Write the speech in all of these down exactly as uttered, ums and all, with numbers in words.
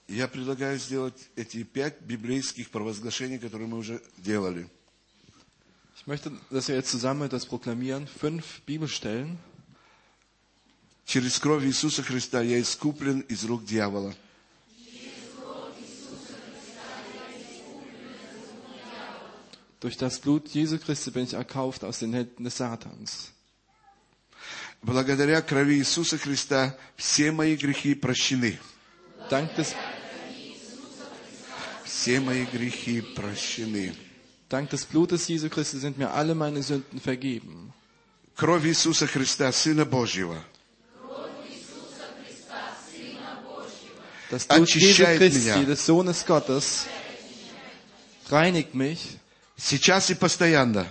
Я предлагаю сделать эти пять библейских провозглашений, которые мы уже делали. Ich möchte, dass wir jetzt zusammen das proklamieren. Fünf Bibelstellen. Через кровь Иисуса Христа я искуплен из рук дьявола. Durch das Blut Jesu Christi bin ich erkauft aus den Händen des Satans. Благодаря крови Иисуса Христа все мои грехи прощены. Dank des, Все мои грехи прощены. Dank des Blutes Jesu Christi sind mir alle meine Sünden vergeben. Кровь Иисуса Христа, Сына Божьего, Das Blut Jesu очищает Christi, меня des Sohnes Gottes, reinigt mich, сейчас и постоянно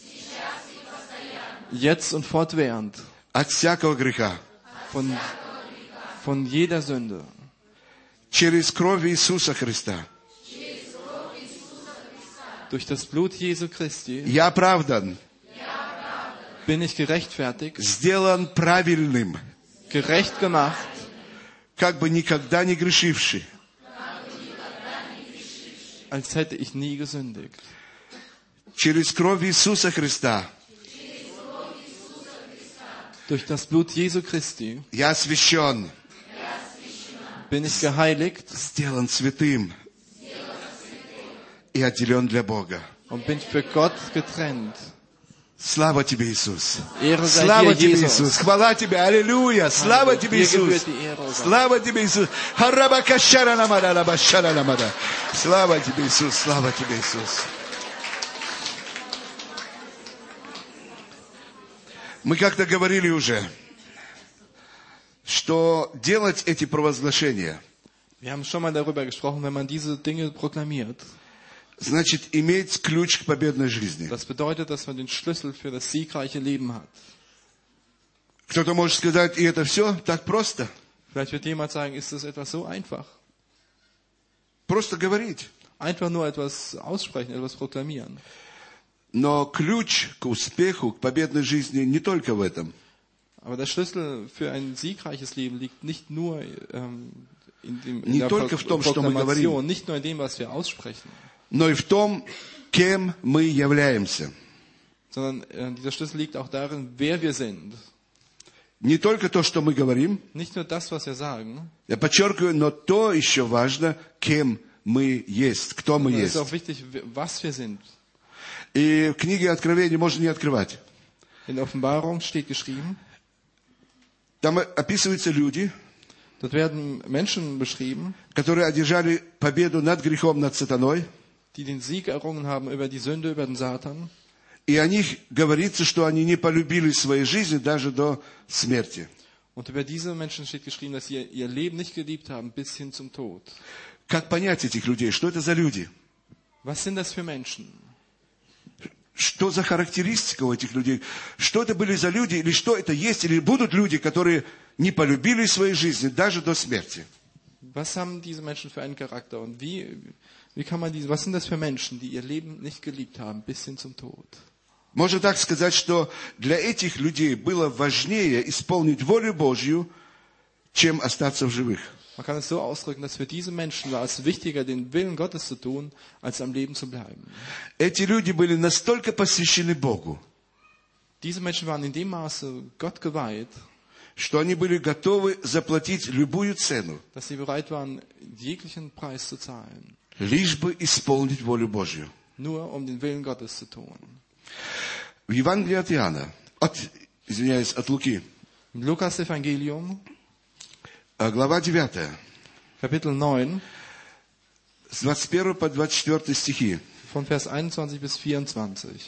jetzt und fortwährend, от всякого греха. von, von jeder Sünde. Через кровь Иисуса Христа Durch das Blut Jesu Christi я оправдан, bin ich gerechtfertigt, сделан правильным, gerecht gemacht, как бы никогда не грешивший. als hätte ich nie gesündigt. Через кровь Иисуса Христа Durch das Blut Jesu Christi я освящен, bin ich geheiligt сделан святым и отделен для Бога. und bin für Gott getrennt. Слава тебе, Иисус! Ehre sei Слава dir, тебе, Jesus. Иисус! Хвала тебе! Аллилуйя! Слава тебе, Dir gebührt Иисус! die Ehre, o Gott. Слава тебе, Иисус! Харабакашара намада, лабашара намада. Слава тебе, Иисус! Слава тебе, Иисус! Мы как-то говорили уже, что делать эти провозглашения, Wir haben schon mal darüber gesprochen, wenn man diese Dinge proklamiert. значит иметь ключ к победной жизни. Das bedeutet, dass man den Schlüssel für das siegreiche Leben hat. Кто-то может сказать, и это все так просто. Vielleicht wird jemand sagen, ist das etwas so einfach? Просто говорить. Einfach nur etwas aussprechen, etwas proklamieren. Но ключ к успеху, к победной жизни не только в этом. Aber der Schlüssel für ein siegreiches Leben liegt nicht nur ähm, in, dem, in Не der только в том, что мы Proklamation, говорим, nicht nur in dem, was wir aussprechen, но и в том, кем мы являемся. sondern äh, dieser Schlüssel liegt auch darin, wer wir sind. Не только то, что мы говорим, Nicht nur das, was wir sagen, я подчеркиваю, но то еще важно, кем мы есть, кто мы sondern es есть. ist auch wichtig, was wir sind. И в книге Откровения можно не открывать. In der Offenbarung steht geschrieben, Там описываются люди, dort werden Menschen beschrieben, которые одержали победу над грехом, над сатаной. die den Sieg errungen haben über die Sünde, über den Satan. И о них говорится, что они не полюбили своей жизни даже до смерти. Und über diese Menschen steht geschrieben, dass sie ihr Leben nicht geliebt haben bis hin zum Tod. Как понять этих людей? Что это за люди? Was sind das für Menschen? Что за характеристика у этих людей? Что это были за люди? Или что это есть? Или будут люди, которые не полюбили своей жизни даже до смерти? Was haben diese Menschen für einen Charakter? Und wie, wie kann man diese, was sind das für Menschen, die ihr Leben nicht geliebt haben bis hin zum Tod? Можно так сказать, что для этих людей было важнее исполнить волю Божью, чем остаться в живых. Man kann es so ausdrücken, dass für diese Menschen war es wichtiger, den Willen Gottes zu tun, als am Leben zu bleiben. Эти люди были настолько посвящены Богу, Diese Menschen waren in dem Maße Gott geweiht, что они были готовы заплатить любую цену, dass sie bereit waren, jeglichen Preis zu zahlen, лишь бы исполнить волю Божью. nur um den Willen Gottes zu tun. В Евангелии от Иоанна, от, извиняюсь, от Луки, Im Lukas-Evangelium, глава девятая, Kapitel neun, с двадцать первого по двадцать четвёртый стихи. von Vers einundzwanzig bis vierundzwanzig.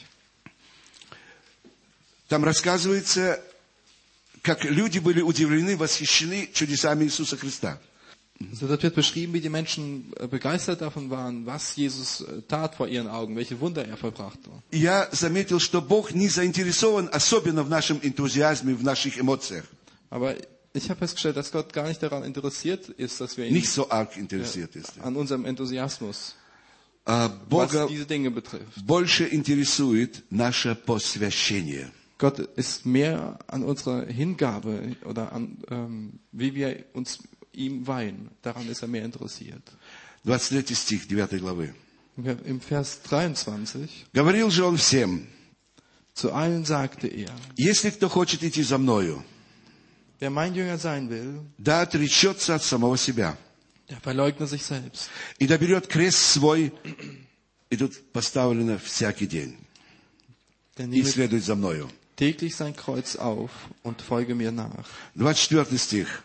Там рассказывается, как люди были удивлены, восхищены чудесами Иисуса Христа. Also dort wird beschrieben, wie die Menschen begeistert davon waren, was Jesus tat vor ihren Augen, welche Wunder er vollbrachte. Я заметил, что Бог не заинтересован особенно в нашем энтузиазме, в наших эмоциях. Aber ich habe festgestellt, dass Gott gar nicht daran interessiert ist, dass wir ihn Nicht so arg interessiert ist. an unserem Enthusiasmus, А was Бога diese Dinge betrifft. больше интересует наше посвящение. Gott ist mehr an unserer Hingabe oder an, ähm, wie wir uns ihm weihen. Daran ist er mehr interessiert. двадцать третий стих девятой главы. Im Vers dreiundzwanzig, «Говорил же он всем, zu allen sagte er, если кто хочет идти за мною, wer mein Jünger sein will, да отречется от самого себя, der verleugne sich selbst и да берет крест свой», и тут поставлено «всякий день», der и nehme следует за мною. täglich sein Kreuz auf und folge mir nach. двадцать четвёртый стих.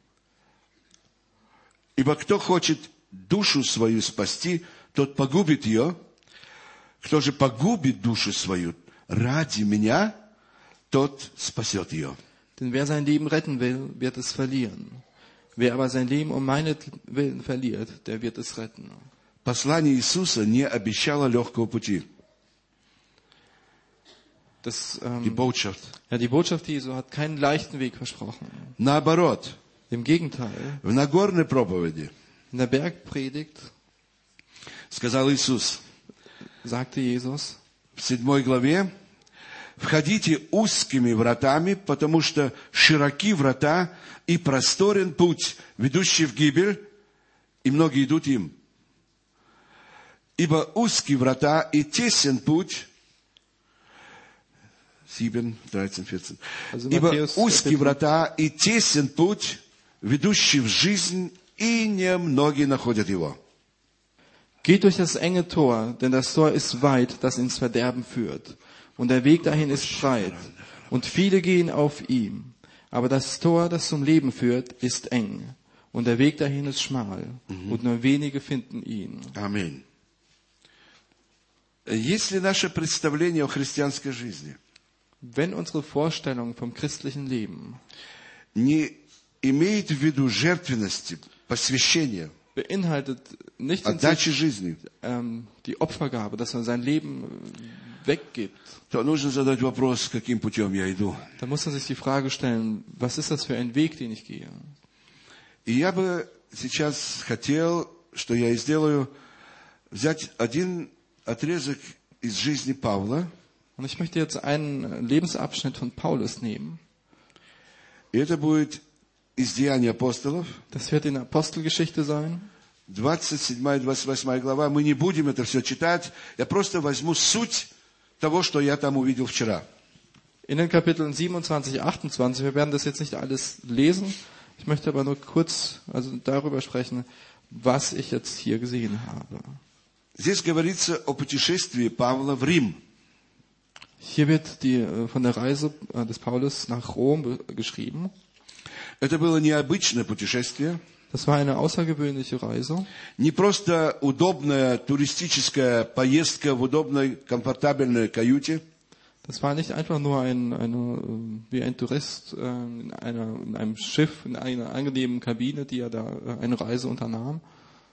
«Ибо кто хочет душу свою спасти, тот погубит ее. Кто же погубит душу свою ради меня, тот спасет ее». Denn wer sein Leben retten will, wird es verlieren. Wer aber sein Leben um meinetwillen verliert, der wird es retten. Послание Иисуса не обещало легкого пути. Das, Die ähm, Botschaft. ja, die Botschaft Jesu hat keinen leichten Weg versprochen. Наоборот, Im Gegenteil, в Нагорной проповеди in der Bergpredigt сказал Иисус sagte Jesus, в седьмой главе: «Входите узкими вратами, потому что широки врата и просторен путь, ведущий в гибель, и многие идут им. Ибо узкие врата и тесен путь». семь, тринадцать, четырнадцать. Also «Ибо Matthäus, узкие Kapitel- врата и тесен путь, ведущий в жизнь, и немногие находят его». Geht durch das enge Tor, denn das Tor ist weit, das ins Verderben führt. Und der Weg dahin ist breit. Und viele gehen auf ihm. Aber das Tor, das zum Leben führt, ist eng. Und der Weg dahin ist schmal. Und nur wenige finden ihn. Аминь. Есть ли наше представление о христианской жизни Wenn unsere Vorstellung vom christlichen Leben не имеет в виду жертвенности, посвящения, beinhaltet nicht in sich, отдачи жизни, ähm, die Opfergabe, dass man sein Leben weggibt, то нужно задать вопрос, каким путем я иду. dann muss man sich die Frage stellen, was ist das für ein Weg, den ich gehe? И я бы сейчас хотел, что я и сделаю, взять один отрезок из жизни Павла. Und ich möchte jetzt einen Lebensabschnitt von Paulus nehmen. И это будет из Деяний апостолов, Das wird in der Apostelgeschichte sein. двадцать седьмая двадцать восьмая глава. Мы не будем это все читать. Я просто возьму суть того, что я там увидел вчера. In den Kapiteln siebenundzwanzig, achtundzwanzig, wir werden das jetzt nicht alles lesen. Ich möchte aber nur kurz also darüber sprechen, was ich jetzt hier gesehen habe. Здесь говорится о путешествии Павла в Рим. Hier wird die, äh, von der Reise äh, des Paulus nach Rom be- geschrieben. Это было необычное путешествие, Das war eine außergewöhnliche Reise. не просто удобная туристическая поездка в удобной, комфортабельной каюте. Das war nicht einfach nur ein, eine, äh, wie ein Tourist äh, in, einer, in einem Schiff, in einer angenehmen Kabine, die er da äh, eine Reise unternahm.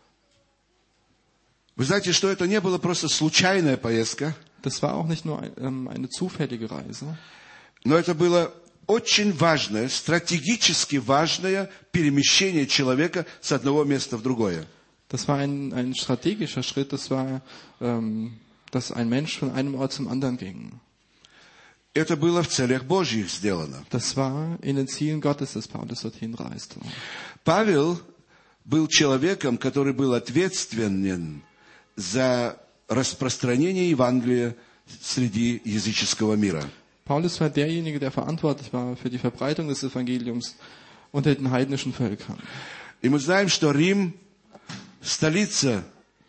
Вы знаете, что это не было просто случайная поездка, Das war auch nicht nur ein, ähm, eine zufällige Reise, но это было очень важное, стратегически важное перемещение человека с одного места в другое. das war ein, ein strategischer Schritt. Das war, ähm, dass ein Mensch von einem Ort zum anderen ging. Это было в целях Божьих сделано. Das war in den Zielen Gottes, dass Paulus dorthin reiste. Павел был человеком, который был ответственен за распространение Евангелия среди языческого мира. Paulus war derjenige, der verantwortlich war für die Verbreitung des Evangeliums unter den heidnischen Völkern. И мы знаем, что Рим, столица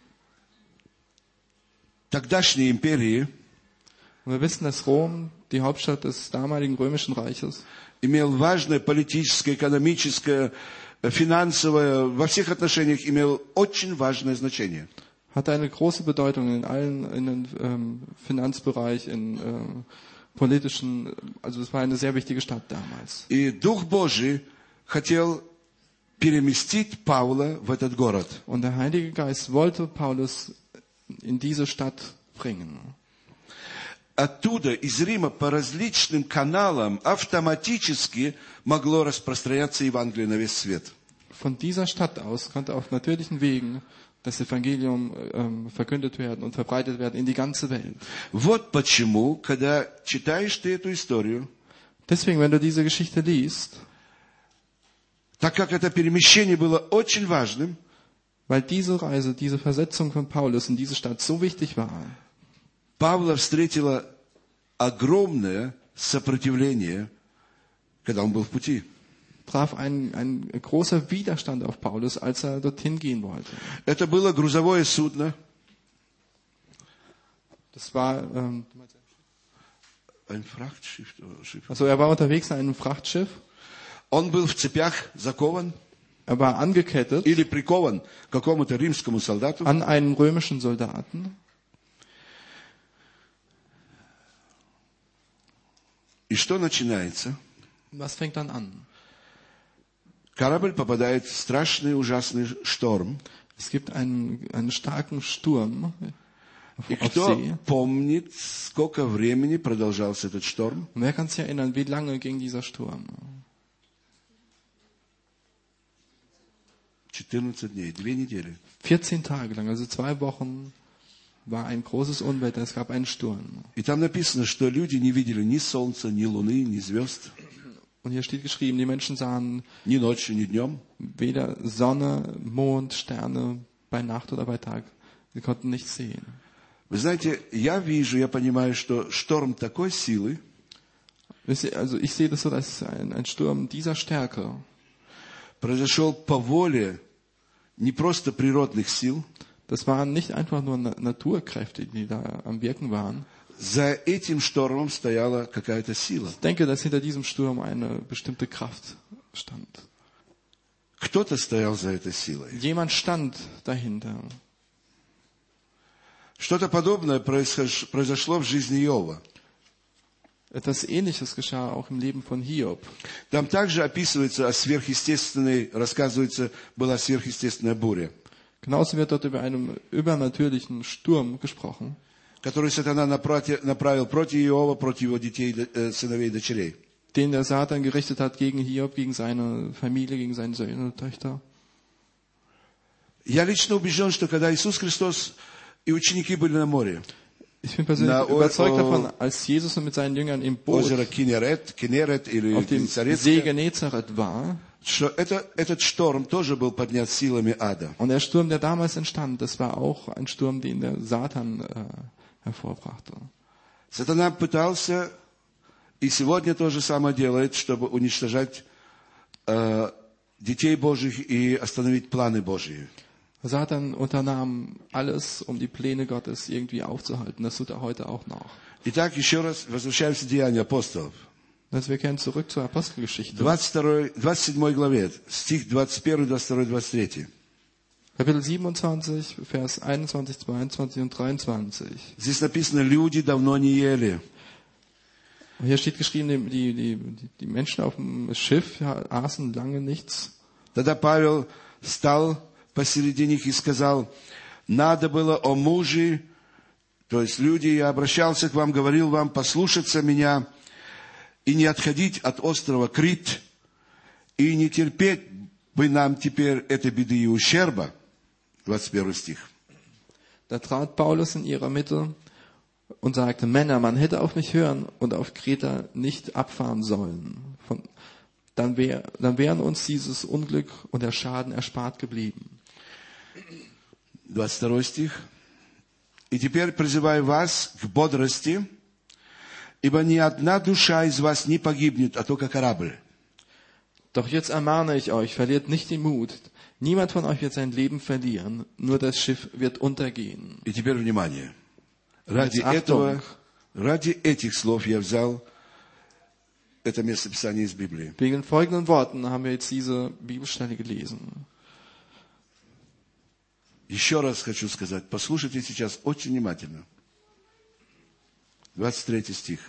тогдашней империи, Und wir wissen, dass Rom, die Hauptstadt des damaligen Römischen Reiches, имел важное политическое, экономическое, финансовое, во всех отношениях имел очень важное значение. hatte eine große Bedeutung in allen, in den ähm, Finanzbereich, in äh, politischen, also es war eine sehr wichtige Stadt damals. И Дух Божий хотел переместить Павла в этот город. Und der Heilige Geist wollte Paulus in diese Stadt bringen. Оттуда, из Рима, по различным каналам автоматически могло распространяться Евангелие на весь свет. Von dieser Stadt aus konnte auf natürlichen Wegen das Evangelium ähm, verkündet werden und verbreitet werden in die ganze Welt. Вот почему, когда читаешь ты эту историю, Deswegen, wenn du diese Geschichte liest, Так как это перемещение было очень важным, Weil diese Reise, diese Versetzung von Paulus in diese Stadt so wichtig war, Павла встретило огромное сопротивление, когда он был в пути. traf ein, ein großer Widerstand auf Paulus, als er dorthin gehen wollte. Это было грузовое судно, Das war, ähm, ein Frachtschiff, oder Schiff. also er war unterwegs in einem Frachtschiff, Он был в цепях закован er war angekettet или прикован к какому-то римскому солдату. an einen römischen Soldaten. И что начинается? Was fängt dann an? Корабль попадает в страшный, ужасный шторм. Es gibt einen, einen starken Sturm И auf кто See. помнит, сколько времени продолжался этот шторм? Und wer kann sich erinnern, wie lange ging dieser Sturm? четырнадцать дней, две недели. vierzehn Tage lang, also zwei Wochen, war ein großes Unwetter, es gab einen Sturm. И там написано, что люди не видели ни солнца, ни луны, ни звезд, Und hier steht geschrieben, die Menschen sahen ни ночью, ни днем. weder Sonne, Mond, Sterne bei Nacht oder bei Tag. Sie konnten nichts sehen. Вы знаете, я вижу, я понимаю, что шторм такой силы, Wisst ihr, also ich sehe das so, dass ein, ein Sturm dieser Stärke произошел по воле не просто природных сил. Das waren nicht einfach nur Na- Naturkräfte, die da am Wirken waren. За этим штормом стояла какая-то сила. Ich denke, dass hinter diesem Sturm eine bestimmte Kraft stand. Кто-то стоял за этой силой. Jemand stand dahinter. Что-то подобное произош- произошло в жизни Иова. Etwas Ähnliches geschah auch im Leben von Hiob. Там также описывается о сверхъестественной, рассказывается, была сверхъестественная буря, Genauso wird dort über einen übernatürlichen Sturm gesprochen, которую сатана напроти- направил против Иова, против его детей, э, сыновей и дочерей. den der Satan gerichtet hat gegen Hiob, gegen seine Familie, gegen seine Söhne und Töchter. Я лично убежден, что когда Иисус Христос и ученики были на море, Ich bin persönlich Na, o- überzeugt o- davon, als Jesus mit seinen Jüngern im Boot озеро Кинерет, Кинерет или auf dem See Генесарецкое, Genezareth war, что это, этот шторм тоже был поднят силами ада. und der Sturm, der damals entstand, das war auch ein Sturm, den der Satan äh, hervorbrachte. Сатана пытался, и сегодня то же самое делает, чтобы уничтожать э, детей Божьих и остановить планы Божьи. Satan unternahm alles, um die Pläne Gottes irgendwie aufzuhalten. Das tut er heute auch noch. Итак, еще раз возвращаемся к Деяниям апостолов. Also wir kehren zurück zur Apostelgeschichte. двадцать второй, двадцать седьмой главе, стих двадцать первый, двадцать второй, двадцать третий. Kapitel siebenundzwanzig, Vers einundzwanzig, zweiundzwanzig und dreiundzwanzig. Здесь написано, люди давно не ели. Und hier steht geschrieben, die, die, die, die Menschen auf dem Schiff aßen lange nichts. Тогда Павел встал посередине них и сказал, надо было о муже, то есть люди, я обращался к вам, говорил вам, послушаться меня и не отходить от острова Крит, и не терпеть бы нам теперь этой беды и ущерба. двадцать первый стих. Da trat Paulus in ihrer Mitte und sagte, Männer, man hätte auf mich hören und auf Kreta nicht abfahren sollen. Von, dann, wär, dann wären uns dieses Unglück und der Schaden erspart geblieben. двадцать второй стих. И теперь призываю вас к бодрости, ибо ни одна душа из вас не погибнет, а только корабль. Doch jetzt ermahne ich euch, verliert nicht den Mut. Niemand von euch wird sein Leben verlieren, nur das Schiff wird untergehen. И теперь внимание. Ради Jetzt этого, Achtung. ради этих слов я взял это местописание из Библии. Wegen den folgenden Worten haben wir jetzt diese Bibelstelle gelesen. Еще раз хочу сказать, послушайте сейчас очень внимательно. двадцать третий стих.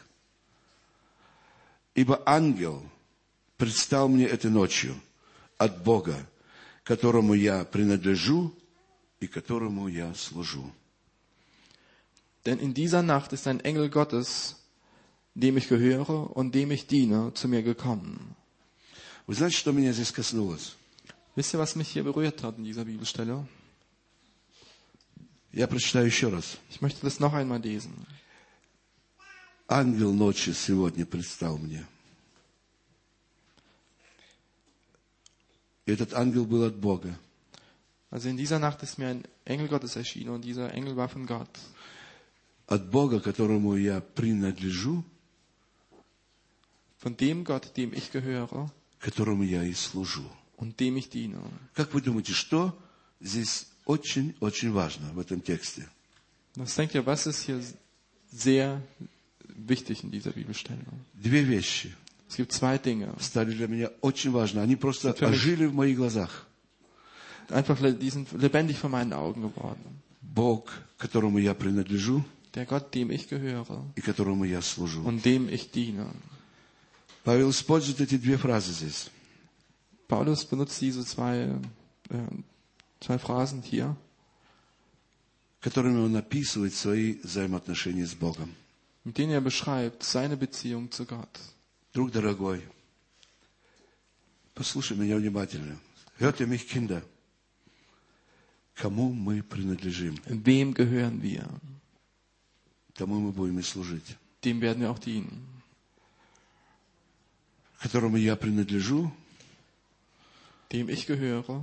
«Ибо ангел предстал мне этой ночью от Бога, которому я принадлежу и которому я служу». Denn in dieser Nacht ist ein Engel Gottes, dem ich gehöre und dem ich diene, zu mir gekommen. Вы знаете, что меня здесь коснулось? Wisst ihr, was mich hier berührt hat in dieser Bibelstelle? Я прочитаю еще раз. Ich möchte das noch einmal lesen. Ангел ночи сегодня предстал мне. И этот ангел был от Бога. Also in dieser Nacht ist mir ein Engel Gottes erschienen und dieser Engel war von Gott. От Бога, которому я принадлежу, Von dem Gott, dem ich gehöre которому я и служу. und dem ich diene. Как вы думаете, что здесь очень-очень важно в этом тексте? Was denkt ihr, was ist hier sehr wichtig in dieser Bibelstelle? Две вещи Es gibt zwei Dinge. стали для меня очень важны. Они просто Für mich- ожили в моих глазах. Einfach, le- die sind lebendig vor meinen Augen geworden. Бог, которому я принадлежу Der Gott, dem ich gehöre и которому я служу. und dem ich diene. Павел использует эти две фразы здесь. Paulus benutzt diese zwei, äh, zwei Phrasen hier, которыми он описывает свои взаимоотношения с Богом. mit denen er beschreibt seine Beziehung zu Gott. Друг дорогой, послушай меня внимательно. Hört ihr mich, Kinder? Кому мы принадлежим, Wem gehören wir? тому мы будем и служить. Dem werden wir auch dienen. Которому я принадлежу Dem ich gehöre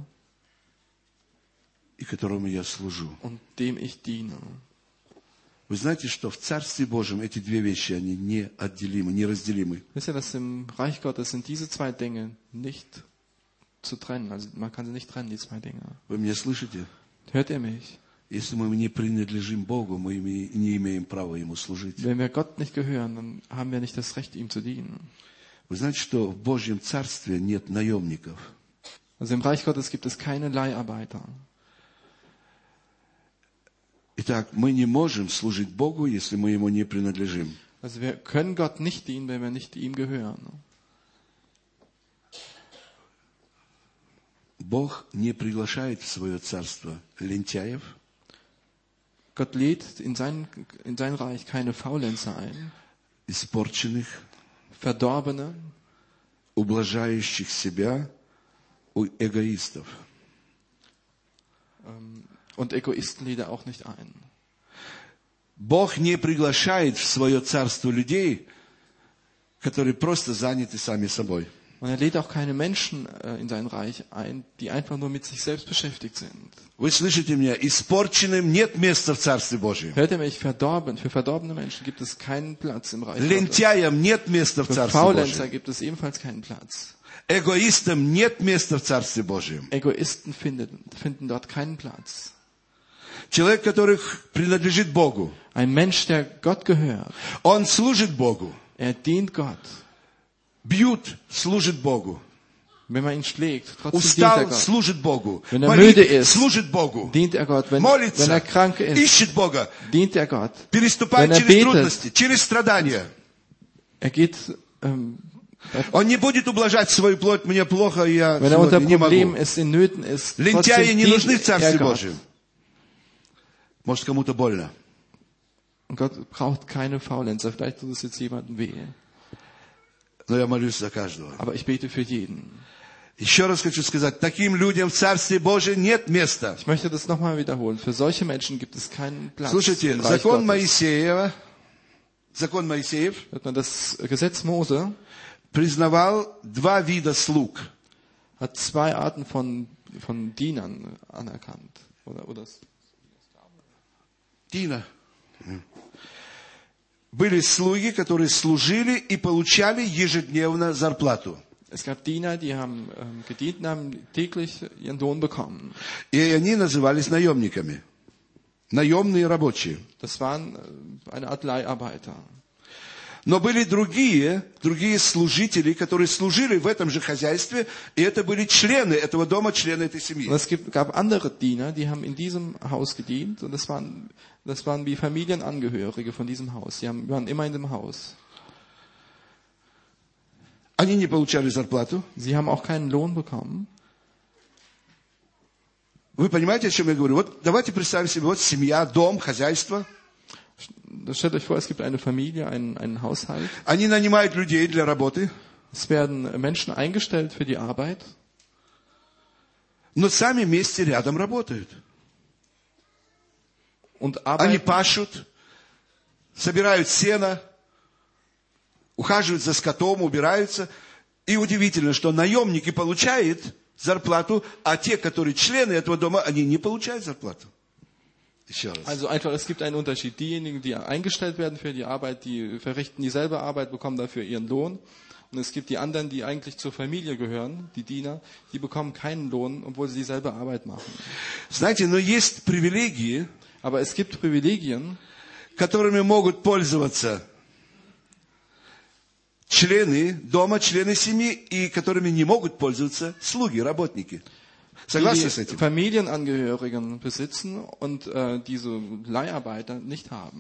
и которому я служу. und dem ich diene. Вы знаете, что в Царстве Божьем эти две вещи, они неотделимы, неразделимы. Wisst ihr, dass im Reich Gottes sind diese zwei Dinge nicht zu trennen. Also man kann sie nicht trennen, die zwei Dinge. Вы меня слышите? Hört ihr mich? Если мы не принадлежим Богу, мы име- не имеем права Ему служить. Wenn wir Gott nicht gehören, dann haben wir nicht das Recht, ihm zu dienen. Вы знаете, что в Божьем Царстве нет наемников. Also im Reich Gottes gibt es keine Leiharbeiter. Итак, мы не можем служить Богу, если мы Ему не принадлежим. Also wir können Gott nicht dienen, wenn wir nicht ihm gehören. Бог не приглашает в свое царство лентяев, Gott lädt in sein, in sein Reich keine Faulenzer ein, испорченных, Verdorbene, ублажающих себя, у эгоистов. ähm, und Egoisten lädt er auch nicht ein. Бог не приглашает в свое царство людей, которые просто заняты сами собой. Und er lädt auch keine Menschen äh, in sein Reich ein, die einfach nur mit sich selbst beschäftigt sind. Вы слышите меня? Испорченным нет места в Царстве Божьем. Hört ihr mich? Verdorben. Für verdorbene Menschen gibt es keinen Platz im Reich Gottes. Лентяям нет места в Für Царстве Faulenzer Божьем. gibt es ebenfalls keinen Platz. Эгоистам нет места в Царстве Божьем. Egoisten finden, finden dort keinen Platz. Человек, который принадлежит Богу, Ein Mensch, der Gott gehört, он служит Богу. er dient Gott. Бьют, служит Богу. Wenn man ihn schlägt, trotzdem dient er Устал, Gott. служит Богу. Wenn er Болит, müde ist, служит Богу. Dient er Gott. Wenn, wenn Молится, er krank ist, ищет Бога. dient er Gott. Переступает Wenn er через betet, трудности, через страдания. Er geht, ähm, Он не будет ублажать свою плоть. Мне плохо, я wenn er unter сегодня не Problemen могу. ist, in Nöten ist, Лентяи trotzdem не нужны в dient Царстве er Gott. Божьем. Может, кому-то больно. Und Gott braucht keine Faulenzer. Vielleicht tut es jetzt jemandem weh. Но я молюсь за каждого. Aber ich bete für jeden. Еще раз хочу сказать, таким людям в Царстве Божьем нет места. Ich möchte das nochmal wiederholen. Für solche Menschen gibt es keinen Platz Слушайте, im Reich закон Gottes. Моисеева, закон Моисеев Hört man, das Gesetz Mose признавал два вида слуг. hat zwei Arten von, von Dienern anerkannt. Oder, oder Дина. Были слуги, которые служили и получали ежедневно зарплату. es gab Diener, die haben ähm, gedient und haben täglich ihren Lohn bekommen. И они назывались наемниками. Наемные рабочие. Das waren äh, eine Art Leiharbeiter. Но были другие, другие служители, которые служили в этом же хозяйстве, и это были члены этого дома, члены этой семьи. Und es gibt, gab andere Diener, die haben in diesem Haus gedient und das waren, das waren wie Familienangehörige von diesem Haus. Die haben, waren immer in dem Haus. Они не получали зарплату. Sie haben auch keinen Lohn bekommen. Вы понимаете, о чем я говорю? Вот давайте представим себе, вот семья, дом, хозяйство. Stellt euch vor, es gibt eine Familie, einen, einen Haushalt. Они нанимают людей для работы, Es werden Menschen eingestellt für die Arbeit, но сами вместе рядом работают. und Они arbeiten, пашут, собирают сено, ухаживают за скотом, убираются. И удивительно, что наемник и получает зарплату, а те, которые члены этого дома, они не получают зарплату. Еще раз. Also einfach, es gibt einen Unterschied. Diejenigen, die eingestellt werden für die Arbeit, die verrichten dieselbe Arbeit, bekommen dafür ihren Lohn. Und es gibt die anderen, die eigentlich zur Familie gehören, die Diener, die bekommen keinen Lohn, obwohl sie dieselbe Arbeit machen. Знаете, но есть привилегии, Aber es gibt Privilegien, которыми могут пользоваться члены дома, члены семьи, и которыми не могут пользоваться слуги, работники. die Согласны с die этим? Familienangehörigen besitzen und äh, diese Leiharbeiter nicht haben.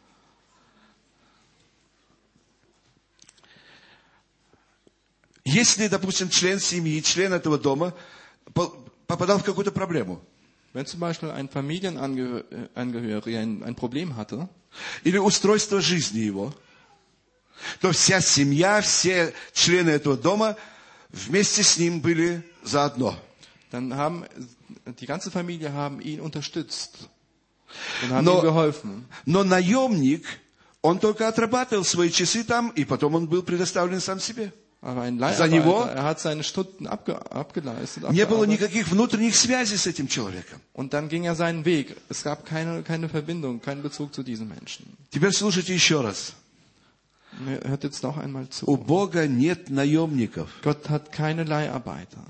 Если, допустим, член семьи, член этого дома по- попадал в какую-то проблему, Wenn zum Beispiel ein Familienangehöriger ein, ein Problem hatte, или устройство жизни его, то вся семья, все члены этого дома вместе с ним были заодно. dann haben die ganze Familie haben ihn unterstützt und haben Но- ihm geholfen. Но наемник, он только отрабатывал свои часы там, и потом он был предоставлен сам себе. Aber ein За него- Leiharbeiter, er hat seine Stunden abge, abgeleistet, Не было abgearbeitet, никаких внутренних связей с этим человеком. und dann ging er seinen Weg. Es gab keine, keine Verbindung, keinen Bezug zu diesem Menschen. Теперь слушайте еще раз. Hört jetzt noch einmal У zu. Бога нет наемников. Gott hat keine Leiharbeiter.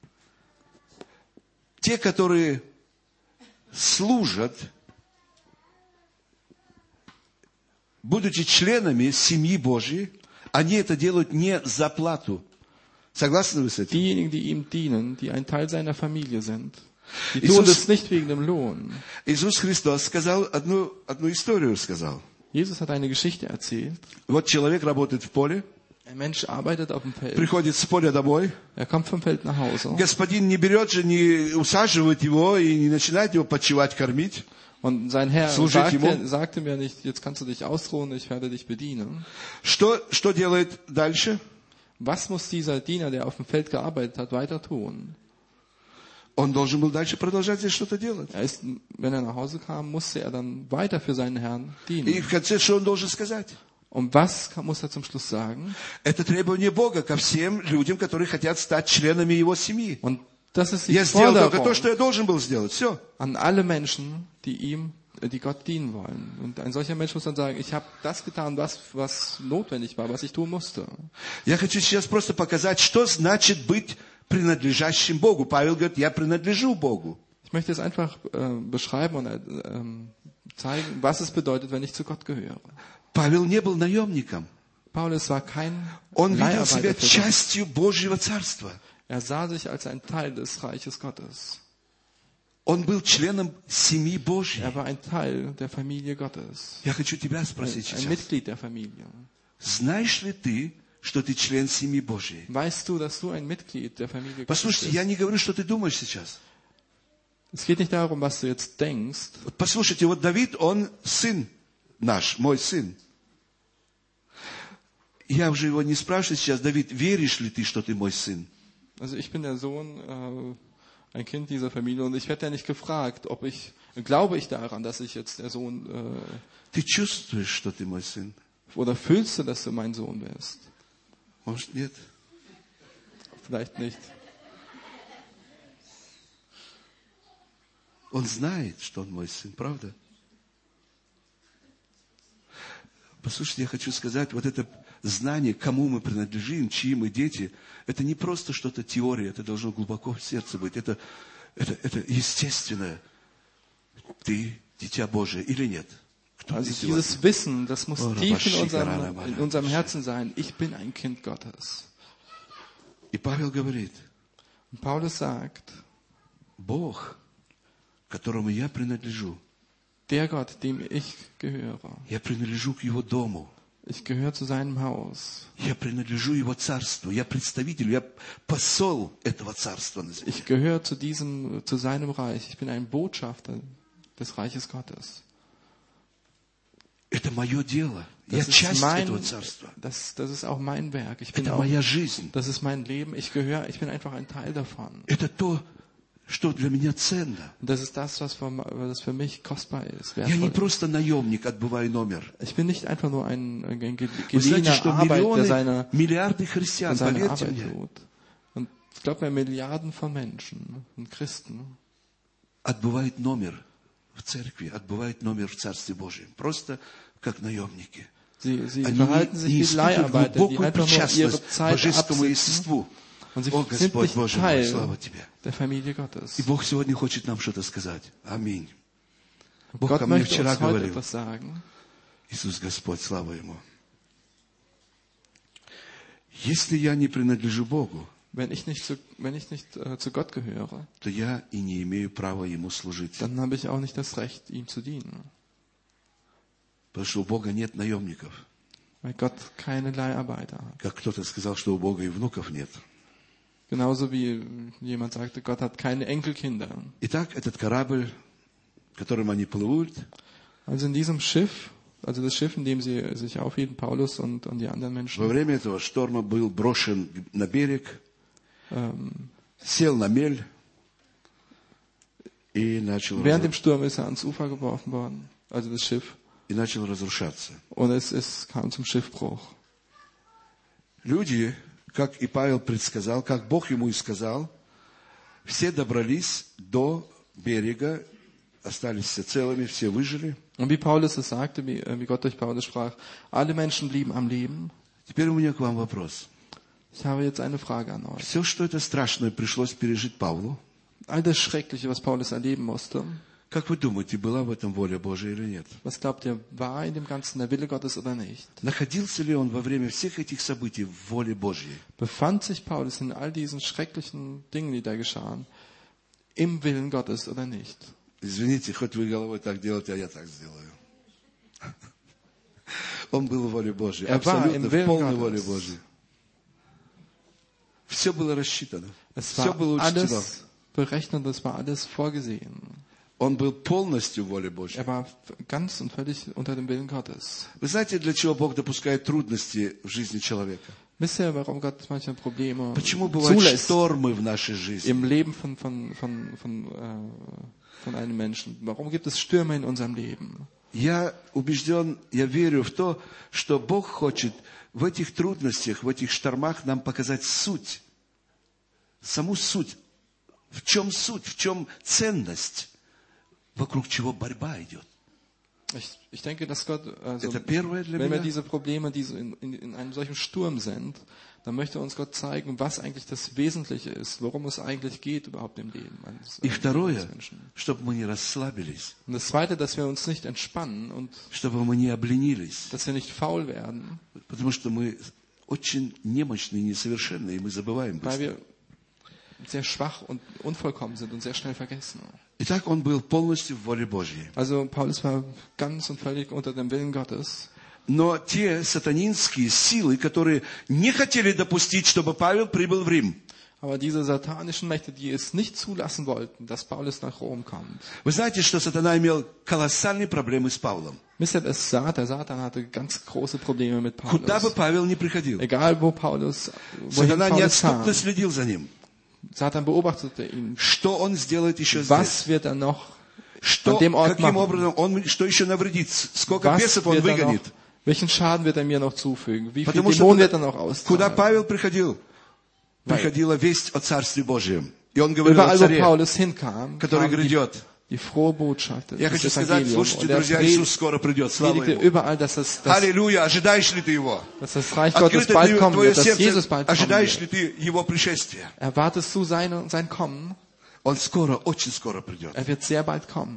Те, которые служат, будучи членами семьи Божьей, они это делают не за плату. Согласны вы с этим? Diejenigen, die ihm dienen, die ein Teil seiner Familie sind, die Jesus- tun das nicht wegen dem Lohn. Иисус Христос сказал одну, одну историю, сказал. Jesus hat eine Geschichte erzählt. Вот человек работает в поле, Ein Mensch arbeitet auf dem Feld. приходит с поля домой, Er kommt vom Feld nach Hause. господин не берет же, не усаживает его и не начинает его подчевать, кормить. Und sein Herr Служить ему. sagte, sagte mir nicht, jetzt kannst du dich ausruhen, ich werde dich bedienen. Что, что делает дальше? Was muss dieser Diener, der auf dem Feld gearbeitet hat, weiter tun? Он должен был дальше продолжать здесь что-то делать. Er ist, wenn er nach Hause kam, musste er dann weiter für seinen Herrn И dienen. в конце что он должен сказать? Und was kann, muss er zum Schluss sagen? Это требование Бога ко всем людям, которые хотят стать членами Его семьи. Und das ist die Я сделал только Forderung то, что я должен был сделать. Все. an alle Menschen, die ihm, äh, die Gott dienen wollen. Und ein solcher Mensch muss dann sagen, ich habe das getan, was, was notwendig war, was ich tun musste. Я хочу сейчас просто показать, что значит быть принадлежащим Богу. Павел говорит, я принадлежу Богу. Ich möchte es einfach äh, beschreiben und äh, ähm, zeigen, was es bedeutet, wenn ich zu Gott gehöre. Павел не был наемником. Paulus war kein Он видел себя Leiharbeiter für Gott. частью Божьего Царства. Er sah sich als ein Teil des Reiches Gottes. Он был членом семьи Божьей. Er war ein Teil der Familie Gottes. Я хочу тебя Ein, спросить ein сейчас. Mitglied der Familie. Знаешь ли ты, что ты член семьи Божьей? Weißt du, dass du ein Mitglied der Familie Gottes Послушайте, bist? я не говорю, что ты думаешь сейчас. Es geht nicht darum, was du jetzt denkst. Вот послушайте, вот Давид, он сын наш, мой сын. Я уже его не спрашиваю сейчас, Давид, веришь ли ты, что ты мой сын? Also ich bin der Sohn, äh, ein Kind dieser Familie und ich werde ja nicht gefragt, ob ich, glaube ich daran, dass ich jetzt der Sohn, äh, Ты чувствуешь, что ты мой сын? oder fühlst du, dass du mein Sohn bist? Может, нет? Vielleicht nicht. Он знает, что он мой сын, правда? Послушайте, я хочу сказать, вот это знание, кому мы принадлежим, чьи мы дети, это не просто что-то теория, это должно глубоко в сердце быть. Это, это, это естественное. Ты дитя Божие или нет? Кто Also здесь dieses сегодня? Wissen, das muss Oh, tief in Rabashika, unserem, Rabashika. in unserem Herzen sein. Ich bin ein Kind Gottes. И Павел говорит, Und Paulus sagt, Бог, которому я принадлежу, der Gott, dem ich gehöre, я принадлежу к Его дому, ich gehöre zu seinem Haus. я принадлежу Его царству, я представитель, я посол этого царства на земле. Ich gehöre zu diesem, zu seinem Reich. Ich bin ein Botschafter des Reiches Gottes. Это мое дело. Я Das ist, часть этого mein, царства. das, das ist auch mein Werk. Ich bin Это auch, моя жизнь. das ist mein Leben. Ich gehöre, ich bin einfach ein Teil davon. Это то, что для меня ценно. Und das ist das, was für, was für mich kostbar ist, Я не wertvoll. просто наемник, отбываю номер. Ich bin nicht einfach nur ein, ein Вы знаете, geliehener что Arbeit, der миллионы, seine, миллиарды der христиан, seine поверьте Arbeit мне, tut. Und Ich glaube, bei Milliarden von Menschen und Christen отбывает номер в церкви, отбывает номер в Царстве Божьем. Просто как наемники. Sie, sie Они verhalten не, sich не wie испытывают Leiharbeiter, die глубокую einfach nur ihre причастность Zeit божественному absitzen. естеству. Und sie О, sind Господь nicht Боже мой, Teil слава Тебе. der Familie Gottes. И Бог сегодня хочет нам что-то сказать. Аминь. Бог Gott ко мне möchte вчера uns heute говорил. etwas sagen. Иисус Господь, слава Ему. Если я не принадлежу Богу, Wenn ich nicht zu, wenn ich nicht äh, zu Gott gehöre, то я и не имею права Ему служить. dann habe ich auch nicht das Recht, ihm zu dienen. Потому что у Бога нет наемников. Weil Gott keine Leiharbeiter hat. Как кто-то сказал, что у Бога и внуков нет. Genauso wie jemand sagte, Gott hat keine Enkelkinder. Итак, этот корабль, которым они плывут, Also in diesem Schiff, also das Schiff, in dem sie sich aufhielten, Paulus und, und die anderen во Menschen, время этого шторма был брошен на берег, ähm, сел на мель и начал, während dem Sturm ist er ans Ufer geworfen worden, also das Schiff, и начал разрушаться. und es, es kam zum Schiffbruch. Люди, как и Павел предсказал, как Бог ему и сказал, все добрались до берега, остались все целыми, все выжили. Und wie Paulus es sagte, wie, wie Gott durch Paulus sprach, alle Menschen blieben am Leben. Теперь у меня к вам вопрос. Ich habe jetzt eine Frage an euch. Все, что это страшное пришлось пережить Павлу, All das Schreckliche, was Paulus erleben musste, как вы думаете, была в этом воля Божия или нет? was glaubt ihr, war in dem Ganzen der Wille Gottes oder nicht? Находился ли он во время всех этих событий в воле Божьей? Befand sich Paulus in all diesen schrecklichen Dingen, die da geschahen, im Willen Gottes oder nicht? Извините, хоть вы головой так делаете, а я так сделаю. Он был в воле Божьей, Er war абсолютно im в Willen полной воле Gottes. Bожьей. Все было рассчитано, Es все было war учтено. alles berechnet, es war alles vorgesehen. Он был полностью в воле Божьей. Er war ganz und völlig unter dem Willen Gottes. Вы знаете, для чего Бог допускает трудности в жизни человека? Wisst ihr, warum Gott manchmal Probleme Почему бывают zulässt штормы в нашей жизни? im Leben von, von, von, von, äh, von einem Menschen? Warum gibt es Stürme in unserem Leben? Я убежден, я верю в то, что Бог хочет в этих трудностях, в этих штормах нам показать суть. Саму суть. В чем суть, в чем ценность, вокруг чего борьба идет. Ich, ich denke, dass Gott, also, Это первое для wenn wir меня. diese Probleme, die so in, in, in einem solchen Sturm sind, dann möchte uns Gott zeigen, was eigentlich das Wesentliche ist, worum es eigentlich geht überhaupt im Leben eines, И eines второе, Menschen. чтобы мы не расслабились, Und das Zweite, dass wir uns nicht entspannen und чтобы мы не обленились, dass wir nicht faul werden, потому что мы очень немощные, несовершенные, и мы забываем weil быстро. wir sehr schwach und unvollkommen sind und sehr schnell vergessen. Итак, он был полностью в воле Божьей. Also Paulus war ganz und völlig unter dem Willen Gottes. Но те сатанинские силы, которые не хотели допустить, чтобы Павел прибыл в Рим, Aber diese satanischen Mächte, die es nicht zulassen wollten, dass Paulus nach Rom kommt. вы знаете, что сатана имел колоссальные проблемы с Павлом. Wisst ihr, das Satan, der Satan hatte ganz große Probleme mit Куда бы Paulus. Павел ни приходил, Egal wo Paulus, wohin сатана Paulus неотступно kam, следил за ним. Satan beobachtete ihn. Что он сделает еще здесь? Was wird er noch Что, an dem Ort каким machen? образом он, что еще навредит? Сколько Was бесов он wird er noch, выгонит? welchen Schaden wird er mir noch zufügen? Wie viel Потому что Dämonen куда, wird er noch куда ausstrahlen? Павел приходил, Weil- приходила весть о Царстве Божьем. И он говорил о Überall, wo царе, Paulus hinkam, который kam die, грядет. die frohe Botschaft, Я das хочу сказать, Evangelium. слушайте, Und er друзья, predigte Иисус скоро придет. Слава Ему. überall, dass das, das, Аллилуйя, ожидаешь ли ты Его? dass das Reich Gottes Открыто ли bald kommen твое wird, dass Jesus сердце, bald kommen ожидаешь ли wird. ты Его пришествия? Erwartest du sein, sein Kommen? Он скоро, очень скоро придет. Er wird sehr bald kommen.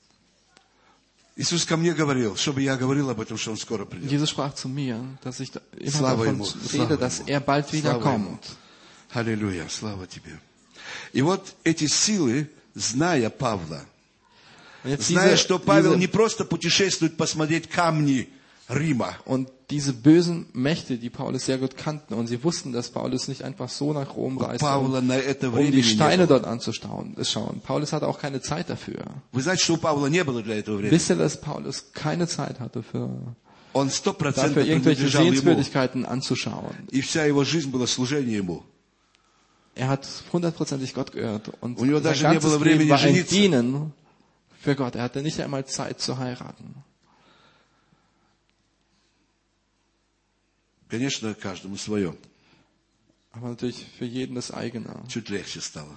Иисус ко мне говорил, чтобы я говорил об этом, что Он скоро придет. Jesus sprach zu mir, dass ich da- immer Slava davon ему, rede, slava dass ему, er bald wieder slava ему. kommt. Аллилуйя, слава Тебе. И вот эти силы, зная Павла, Und jetzt зная, diese, что Павел diese, не просто путешествует посмотреть камни Рима, und diese bösen Mächte, die Paulus sehr gut kannten, und sie wussten, dass Paulus nicht einfach so nach Rom reiste, Павла um, на это um времени die не Steine было. dort anzuschauen. Schauen. Paulus hatte auch keine Zeit dafür. Вы знаете, что у Павла не было для этого времени? Wisst ihr, dass Paulus keine Zeit hatte, für, Он сто процентов dafür irgendwelche принадлежал Ему. Sehenswürdigkeiten anzuschauen? И вся его жизнь была служение Ему. Er hat hundertprozentig Gott gehört. Und У него sein даже не ganzes было Leben времени war ein жениться. Dienen für Gott. Er hatte nicht einmal Zeit zu heiraten. Конечно, каждому свое. Aber natürlich für jeden das eigene. Чуть легче стало.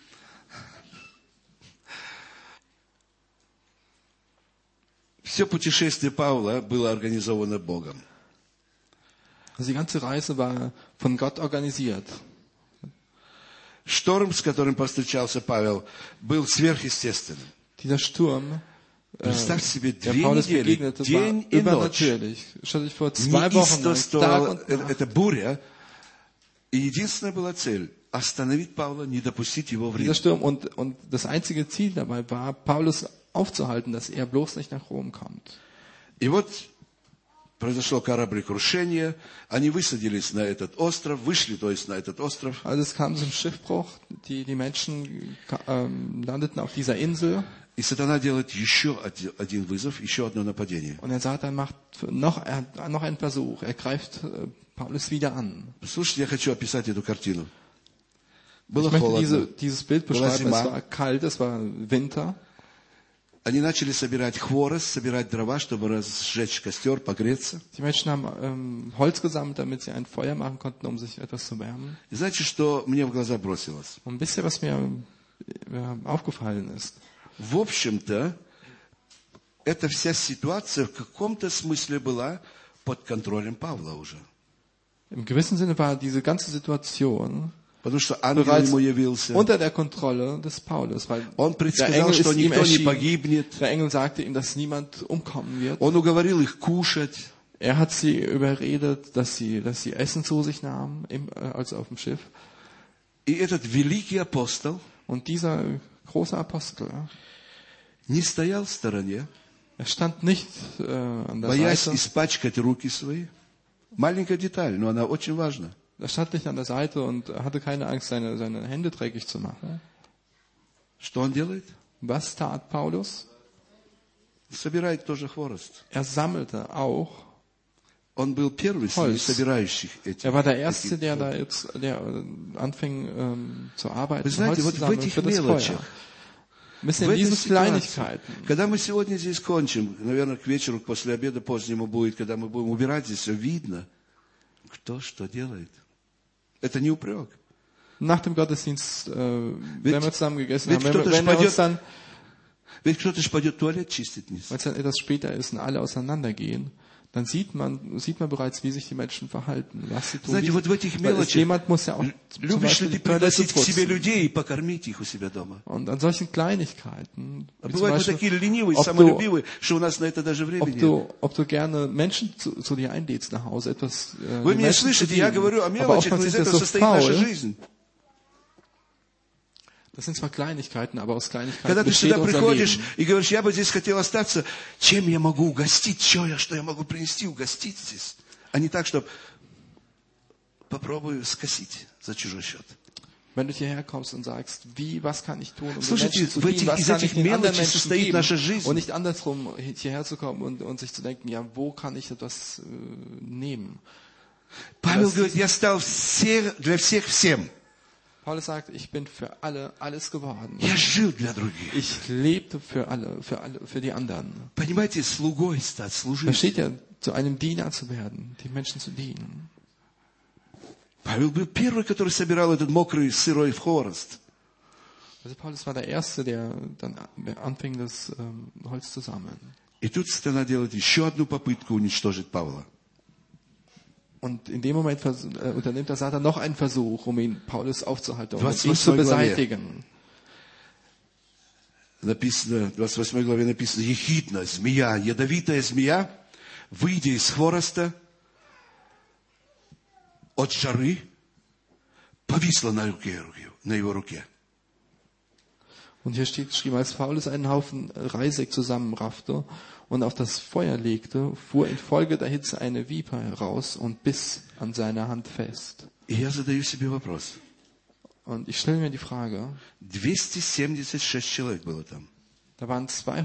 Все путешествие Павла было организовано Богом. Also die ganze Reise war von Gott organisiert. Шторм, с которым повстречался Павел, был сверхъестественным. Dieser Sturm, äh, Представь себе, der две Paulus недели, begegnete, день war и ночь. übernatürlich. Stell dich vor, zwei Wochen lang, Tag Неистовствовала und Nacht. эта буря, и единственная была цель – остановить Павла, не допустить его в Рим. Dieser Sturm und, und das einzige Ziel dabei war, Paulus aufzuhalten, dass er bloß nicht nach Rom kommt. И вот произошло кораблекрушение, они высадились на этот остров, вышли, то есть на этот остров. Also es kam zum Schiffbruch, die, die Menschen ähm, landeten auf dieser Insel. И сатана делает еще один вызов, еще одно нападение. Und der Satan macht noch, er, noch einen Versuch. Er greift äh, Paulus wieder an. Слушайте, я хочу описать эту картину. Ich Было möchte diese, холодно. dieses Bild beschreiben. Es war kalt, es war Winter. Они начали собирать хворост, собирать дрова, чтобы разжечь костер, погреться. Die Menschen haben ähm, Holz gesammelt, damit sie ein Feuer machen konnten, um sich etwas zu wärmen. И знаете, что мне в глаза бросилось? Und wisst ihr, was mir äh, aufgefallen ist? В общем-то, эта вся ситуация в каком-то смысле была под контролем Павла уже. Im gewissen Sinne war diese ganze Situation Потому что ангел bereits ему явился. unter der Kontrolle des Paulus, weil Он der предсказал, Engel что ist ihm никто не erschienen. погибнет. Der Engel sagte ihm, dass niemand umkommen wird. Он уговорил их кушать. Er hat sie überredet, dass sie, dass sie Essen zu sich nahmen, im, äh, also auf dem Schiff. И этот великий апостол Und dieser große Apostel, не стоял в стороне, er stand nicht äh, an der боясь Seite. испачкать руки свои. Маленькая деталь, но она очень важна. Er stand nicht an der Seite und hatte keine Angst, seine, seine Hände dreckig zu machen. Что он делает? Was tat Paulus? Собирает тоже хворост. Er sammelte auch. Он был первый среди Holz. собирающих эти. Er war der Erste, такие- der da jetzt, der äh, anfing ähm, zu arbeiten, Вы знаете, Holz вот zu в sammeln этих für das Feuer. мелочах, Ein bisschen в in этой diesen ситуации, Kleinigkeiten. когда мы сегодня здесь кончим, наверное, к вечеру, после обеда позднему будет, когда мы будем убирать здесь, все видно, кто что делает. Это не упрек. Nach dem Gottesdienst, äh, wenn wir zusammen gegessen wird haben, wenn, кто-то wir- wenn wir спадет- uns dann, Ведь кто-то же пойдет туалет чистить вниз. weil es dann etwas später ist und alle auseinandergehen, dann sieht man, sieht man bereits, wie sich die Menschen verhalten, was sie tun. Знаете, Wie, вот в этих weil es, мелочах jemand muss ja auch zum любишь ли Beispiel ты die Toilette пригласить к себе putzen. людей и покормить их у себя дома? Und an solchen Kleinigkeiten, А wie zum бывают мы Beispiel, такие ленивые, ob du, самолюбивые, что у нас на это даже ob времени нет. du, ob du gerne Menschen zu, zu dir einlädst nach Hause, etwas äh, Вы den меня Menschen zu слышите, я dienen. говорю о Aber мелочах, но oftmals из sind wir этого so состоит наша faul. жизнь. Das sind zwar Kleinigkeiten, aber aus Kleinigkeiten Когда ты besteht сюда unser приходишь Leben. и говоришь, я бы здесь хотел остаться, чем я могу угостить, что я, что я могу принести, угостить здесь, а не так, чтобы попробую скосить за чужой счет. Wenn du hierher kommst und sagst, wie, was kann ich tun, um den Слушайте, Menschen zu в этих- dienen, was из kann этих ich den anderen мелочей Menschen состоит geben, наша жизнь. und nicht andersrum hierher zu kommen und, und sich zu denken, ja, wo kann ich etwas äh, nehmen? Павел Das- говорит, я стал всех, для всех всем. Paulus sagt, ich bin für alle alles geworden. Я жил для других. Ich lebte für alle, für alle, für die anderen. Понимаете, слугой стать, служить. Versteht ihr, zu einem Diener zu werden, den Menschen zu dienen. Павел был первый, который собирал этот мокрый, сырой хворост. Also Paulus war der Erste, der dann anfing, das ähm, Holz zu sammeln. И тут сатана делает еще одну попытку уничтожить Павла. Und in dem Moment vers- äh, unternimmt der Satan noch einen Versuch, um ihn Paulus aufzuhalten, um Was- ihn was zu soll ich sagen? beseitigen. Написано, в двадцать восьмой главе написано, ехидна змея, ядовитая змея, выйдя из хвороста от жары, повисла на руке, на его руке. Und hier steht geschrieben, als Paulus einen Haufen Reisig zusammenraffte und auf das Feuer legte, fuhr infolge der Hitze eine Viper heraus und biss an seiner Hand fest. И я задаю себе вопрос. Und ich stelle mir die Frage, двести семьдесят шесть человек было там. da waren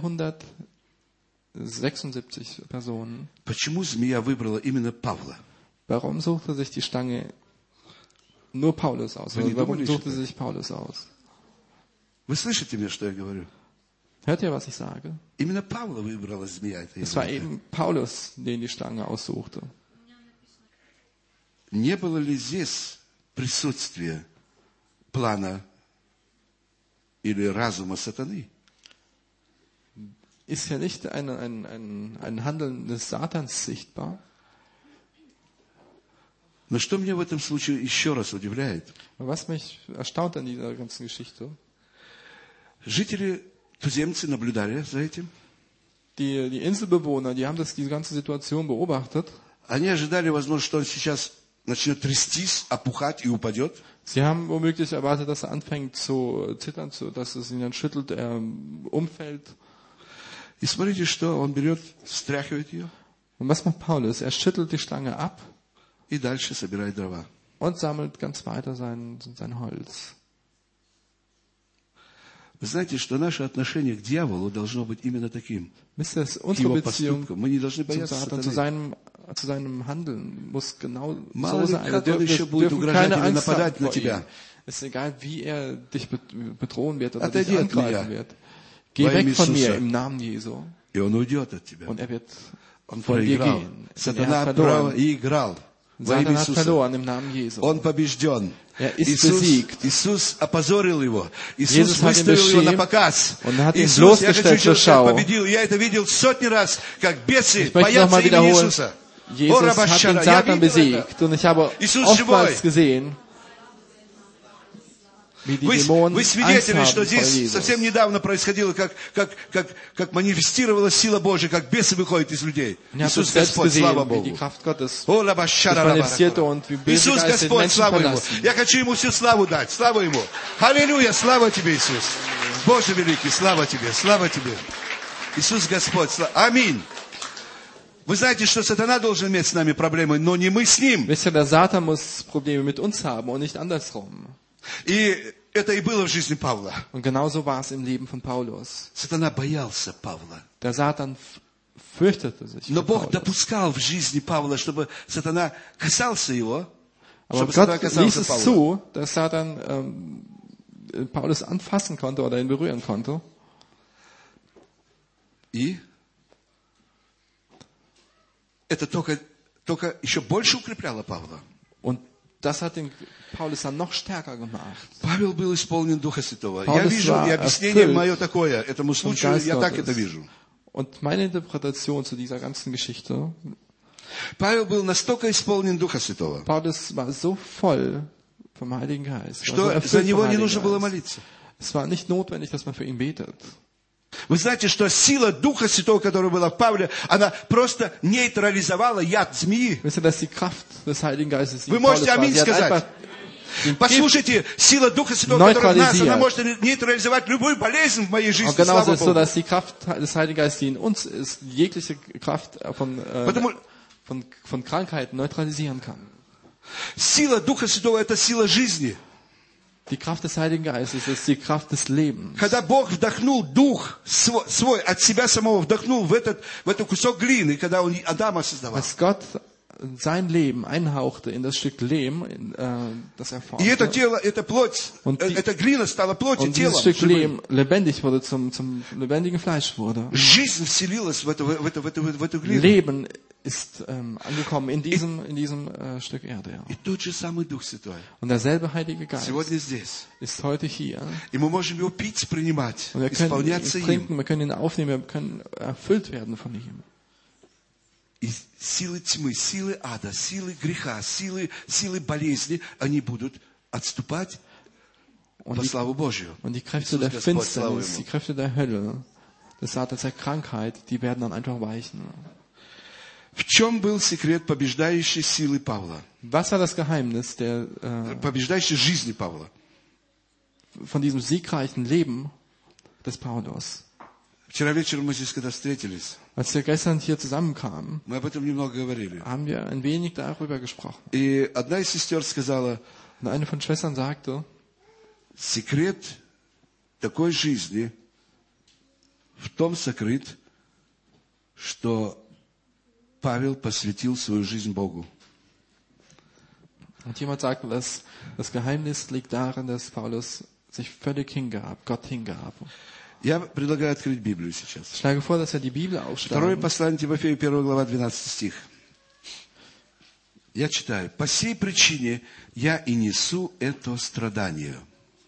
zweihundertsechsundsiebzig Personen. Почему змея выбрала именно Павла? Warum suchte sich die Schlange nur Paulus aus? Вы не Oder warum думали, suchte что- sie sich Paulus aus? Вы слышите меня, что я говорю? Hört ihr, was ich sage? Именно Павла выбрала змея. Это Es war ядовитая. eben Paulus, den die Schlange aussuchte. Не было ли здесь присутствие плана или разума сатаны. Ist ja nicht ein, ein, ein, ein Handeln des Satans sichtbar. Но что меня в этом случае еще раз удивляет? Was mich erstaunt an dieser ganzen Geschichte, Жители, туземцы наблюдали за этим. die, die Inselbewohner, die haben das, diese ganze Situation beobachtet. Они ожидали, возможно, что он сейчас начнет трястись, опухать и упадет. Sie haben womöglich erwartet, dass er anfängt zu zittern, zu, dass es ihn dann schüttelt, er umfällt. И смотрите, что он берет, встряхивает ее Und was macht Paulus? Er schüttelt die Schlange ab и дальше собирает дрова. und sammelt ganz weiter sein, sein Holz. Вы знаете, что наше отношение к дьяволу должно быть именно таким. Wisst ihr, dass К unsere его Beziehung поступкам. Мы не должны zum бояться Satan, zu сатаны. seinem, zu seinem Handeln muss genau Мало so ли, sein. Wir как он dürfen, еще wir будет dürfen угрожать keine или Angst haben нападать на vor ihm. тебя. Es ist egal, wie er dich bedrohen wird oder Отойди dich от меня. angreifen wird. Geh Во имя weg von mir Иисуса. im Namen Jesu И он уйдет от тебя. und er wird Он von dir проиграл. gehen. Denn er Сатана hat право verloren. и играл. Во Satan имя hat Иисуса. verloren im Namen Jesu. Он побежден. Er ist Иисус, besiegt. Иисус опозорил его. Иисус Jesus hat ihn выставил его на beschämt показ. und hat ihn Иисус, я bloßgestellt хочу zur еще сказать, Schau. победил. Я это видел сотни раз, как бесы Ich möchte боятся nochmal имени wiederholen, Иисуса. О, Jesus hat Рабашара, den я Satan видел это. besiegt. Und ich habe Иисус oftmals живой. gesehen, wie die Вы, Dämonen вы Angst свидетели, haben что vor здесь Jesus. совсем недавно происходило, как, как, как, как манифестировалась сила Божия, как бесы выходят из людей. Und ihr habt Иисус es selbst Господь, слава gesehen, wie die Богу. Kraft Gottes О, sich Рабашара, manifestierte Рабашара. und wie böse Иисус Geister die Господь, Menschen слава Ему. verlassen. Я хочу Ему всю славу дать. Слава Ему. Аллилуйя, слава Тебе, Иисус. Боже великий, слава Тебе, слава Тебе. Иисус Господь, слава. Аминь. Вы знаете, что сатана должен иметь с нами проблемы, но не мы с ним. Wisst ihr, der Satan muss Probleme mit uns haben und nicht andersrum. И это и было в жизни Павла. Und genauso war es im Leben von Paulus. Сатана боялся Павла. Der Satan f- fürchtete sich Но vor Бог Paulus. допускал в жизни Павла, чтобы сатана касался его, Aber чтобы сатана Gott ließ касался es Павла. zu, dass Satan ähm, Paulus anfassen konnte oder ihn berühren konnte. И это только, только еще больше укрепляло Павла. Und das hat den Paulus dann noch stärker gemacht. Павел был исполнен Духа Святого. Я Павел вижу, war и объяснение erfüllt мое такое, этому случаю, Geist я так Gottes. это вижу. Und meine Interpretation zu dieser ganzen Geschichte, Павел был настолько исполнен Духа Святого, Paulus war so voll vom Heiligen Geist, war so что за erfüllt vom него не Heiligen нужно было Geist. молиться. Es war nicht notwendig, dass man für ihn betet. Вы знаете, что сила Духа Святого, которая была в Павле, она просто нейтрализовала яд змеи. Wisst ihr, dass die Kraft des Heiligen Geistes, die Вы in Paulus можете war, аминь sie hat сказать? einfach den Gift. Послушайте, сила Духа Святого, которая в нас, Neutralisiert. она может нейтрализовать любую болезнь в моей жизни. Und genauso Слава ist so, Богу. dass die Kraft des Heiligen Geistes, die in uns ist, jegliche Kraft von, äh, Потому von, von Krankheiten neutralisieren kann. сила Духа Святого – это сила жизни. Die Kraft des Heiligen Geistes ist die Kraft des Lebens. Когда Бог вдохнул Дух свой, свой от себя самого, вдохнул в этот, в этот кусок глины, когда Он Адама создавал. Als Gott sein Leben einhauchte in das Stück Lehm, in, äh, das er И это formte, тело, эта плоть, Und die- э, эта глина стала плотью, und dieses телом. Stück живым. Lehm lebendig wurde, zum, zum lebendigen Fleisch wurde. Жизнь вселилась в эту, в эту, в эту, в эту глину. Leben ist ähm, angekommen in diesem, in diesem äh, Stück Erde. Ja. И тот же самый Дух Святой Und derselbe Heilige Geist сегодня здесь. ist heute hier. И мы можем его пить, принимать, Und wir können ihn исполняться им. trinken, wir können ihn aufnehmen, wir können erfüllt werden von ihm. И силы тьмы, силы ада, силы греха, силы, силы болезни, они будут отступать Und во die, славу Божью. und die Kräfte Иисус der Господь, слава Finsternis, die Ему. Kräfte der Hölle, des Satans, der Krankheit, die werden dann einfach weichen. В чем был секрет побеждающей силы Павла? Was war das Geheimnis der, äh, Побеждающей жизни Павла? von diesem siegreichen Leben des Paulus? Вчера вечером мы здесь, когда встретились, Als wir gestern hier zusammenkamen, мы об этом немного говорили. haben wir ein wenig darüber gesprochen. И одна из сестер сказала, Und eine von Schwestern sagte, секрет такой жизни в том сокрыт, что Павел посвятил свою жизнь Богу. und jemand sagte, dass das Geheimnis liegt darin, dass Paulus sich völlig hingab, Gott hingab. Я предлагаю открыть Библию сейчас. Ich schlage vor, dass wir die Bibel Второе aufschlagen. послание Тимофею, первая глава, двенадцатый стих. Я читаю. «По сей причине я и несу это страдание.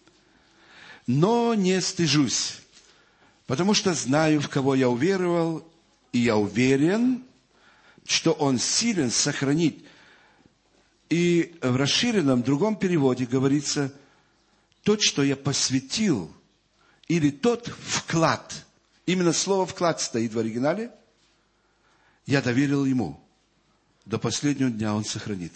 Но не стыжусь, потому что знаю, в кого я уверовал, и я уверен, что Он силен сохранить». И в расширенном другом переводе говорится, тот, что я посвятил, или тот вклад, именно слово «вклад» стоит в оригинале, я доверил Ему. До последнего дня Он сохранит.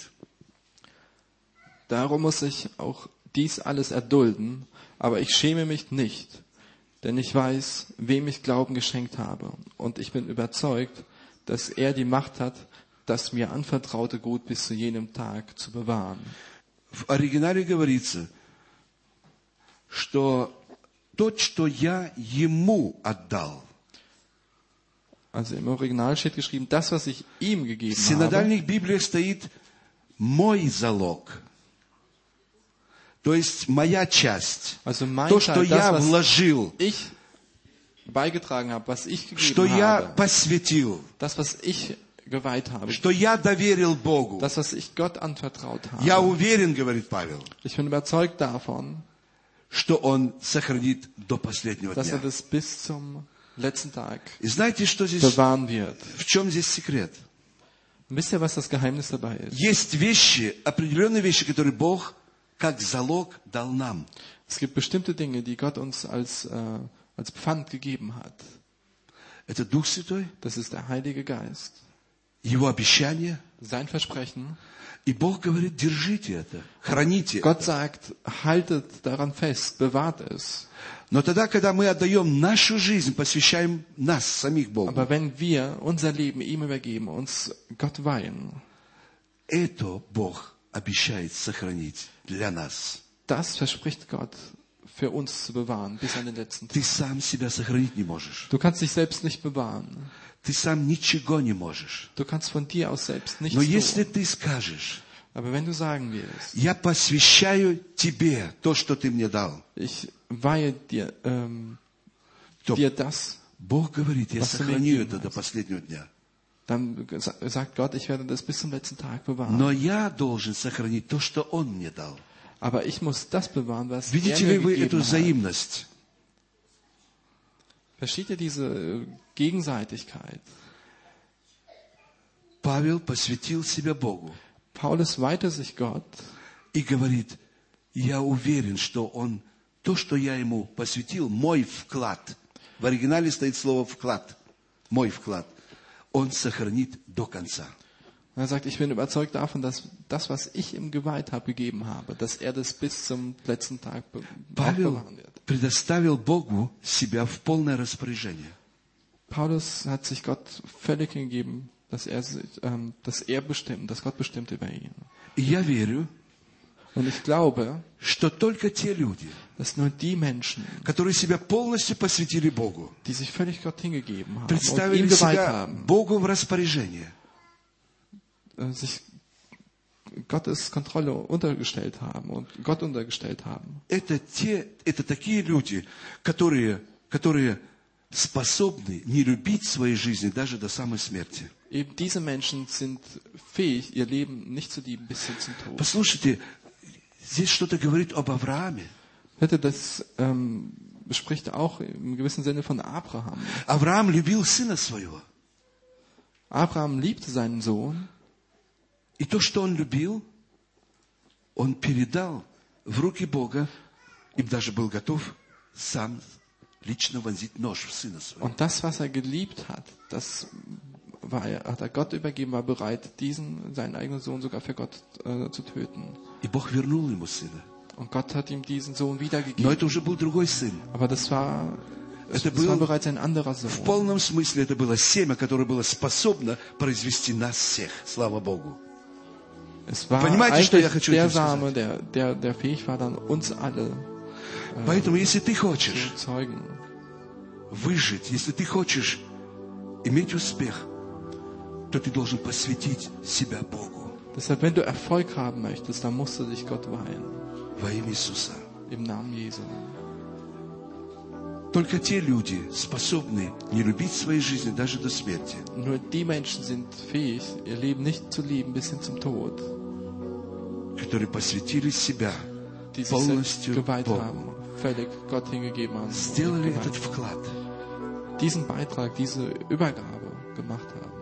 Darum muss ich auch dies alles erdulden, aber ich schäme mich nicht, denn ich weiß, wem ich Glauben geschenkt habe. Und ich bin überzeugt, dass er die Macht hat, das mir anvertraute Gut bis zu jenem Tag zu bewahren. В оригинале говорится, что тот, что я Ему отдал. Also im Original steht geschrieben, das, was ich ihm gegeben В habe. синодальных Библиях стоит мой залог. То есть моя часть. Also mein То, что Teil, das, я was вложил, ich beigetragen habe, was ich что gegeben я habe, посвятил, das, was ich geweiht habe, что я доверил Богу. das, was ich Gott anvertraut Я habe. уверен, говорит Павел, Ich bin überzeugt davon, что Он сохранит до последнего dass er дня. das bis zum letzten Tag И знаете, что здесь, bewahren wird. в чем здесь секрет? Und wisst ihr, was das Geheimnis dabei ist? Есть вещи, определенные вещи, которые Бог как залог дал нам. Es gibt bestimmte Dinge, die Gott uns als, äh, als Pfand gegeben hat. Это Дух Святой, Das ist der Heilige Geist, Его обещания. sein Versprechen. И Бог говорит, держите это, храните Gott это. sagt, haltet daran fest, bewahrt es. Но тогда, когда мы отдаем нашу жизнь, посвящаем нас, самих Богу, Aber wenn wir unser Leben ihm übergeben, uns Gott weihen, это Бог обещает сохранить для нас. das verspricht Gott für uns zu bewahren bis an den letzten Ты Tag. сам себя сохранить не можешь. Du kannst dich selbst nicht bewahren. Ты сам ничего не можешь. Du kannst von dir aus selbst nichts Но если tun. ты скажешь, Aber wenn du sagen wirst, я посвящаю тебе то, что ты мне дал, ich weihe dir, ähm, то dir das, Бог говорит, я Was du mir сохраню gegeben это до hast. последнего дня. dann sa- sagt Gott, ich werde das bis zum letzten Tag bewahren. Но я должен сохранить то, что Он мне дал. Aber ich muss das bewahren, was er Видите mir ли вы эту gegeben hat. взаимность? Versteht ihr diese äh, Gegenseitigkeit? Павел посвятил себя Богу Paulus weihte sich Gott и говорит, я уверен, что Он, то, что я Ему посвятил, мой вклад, в оригинале стоит слово вклад, мой вклад, Он сохранит до конца. Er sagt, ich bin überzeugt davon, dass das, was ich ihm geweiht habe, gegeben habe, dass er das bis zum letzten Tag be- auch Павел bewahren wird. предоставил Богу себя в полное распоряжение. Paulus hat sich Gott völlig hingegeben, dass er, sich, ähm, dass er bestimmt, dass Gott bestimmt über ihn. И я верю, Und ich glaube, что только те люди, dass nur die Menschen, которые себя полностью посвятили Богу, die sich völlig Gott hingegeben haben und представили ihm geweiht себя haben, Богу в распоряжение, äh, sich Gottes Kontrolle untergestellt haben und Gott untergestellt haben. это, те, это такие люди, которые, которые способны не любить своей жизни даже до самой смерти. Eben diese Menschen sind fähig, ihr Leben nicht zu lieben bis hin zum Tod. Послушайте, здесь что-то говорит об Аврааме. Hätte das ähm, spricht auch im gewissen Sinne von Abraham. Авраам любил сына своего. Abraham liebte seinen Sohn И то, что он любил, он передал в руки Бога и даже был готов сам лично вонзить нож в сына своего. und das, was er geliebt hat, das war er, hat er Gott übergeben, war bereit, diesen, seinen eigenen Sohn sogar für Gott äh, zu töten. И Бог вернул ему сына. Und Gott hat ihm diesen Sohn Но wiedergegeben. это уже был другой сын. Aber das war, das, Это das war был bereits ein anderer в Sohn. полном смысле это было семя, которое было способно произвести нас всех. Слава Богу. Es war Понимаете, что я eigentlich хочу der этим сказать? Same, der, der, der fähig war, dann uns alle Поэтому, если ты zu хочешь zeugen. выжить, если ты хочешь иметь успех, то ты должен посвятить себя Богу Deshalb, wenn du Erfolg haben möchtest, dann musst du dich Gott weihen. во имя Иисуса. Im Namen Jesu. Только те люди способны не любить свои жизни даже до смерти. Nur die Menschen sind fähig, ihr Leben nicht zu lieben bis hin zum Tod, Которые посвятили себя die sich полностью selbst geweiht Богу. haben, völlig Gott hingegeben haben, Сделали geweiht. этот вклад. Diesen Beitrag, diese Übergabe gemacht haben,